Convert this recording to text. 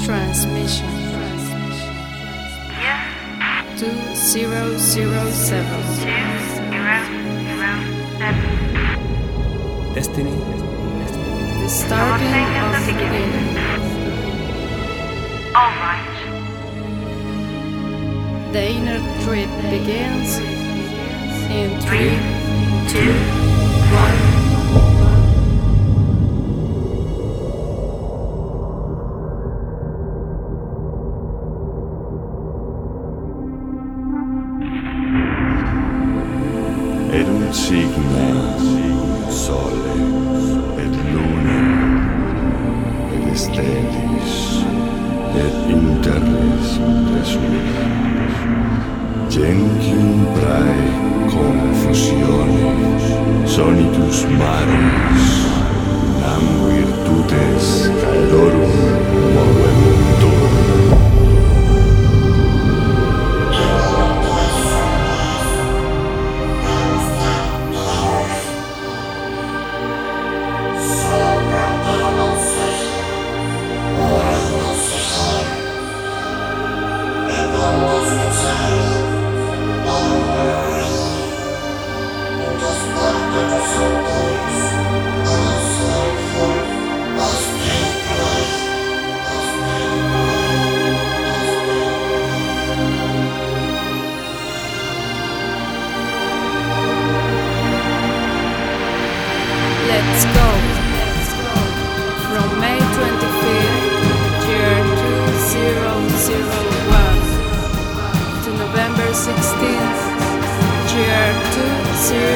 Transmission. Yes. 2007. 2007. Destiny. The starting of the beginning. All right. The inner trip begins in 3, 2, 1. Ed un signo, sole, ed luna, ed estelis, ed internis resura. Gentium prae confusione, sonitus maris, nam virtutes caedorum movemuntur. Let's go. From May 25th, year 2001 to November 16th, year 2007.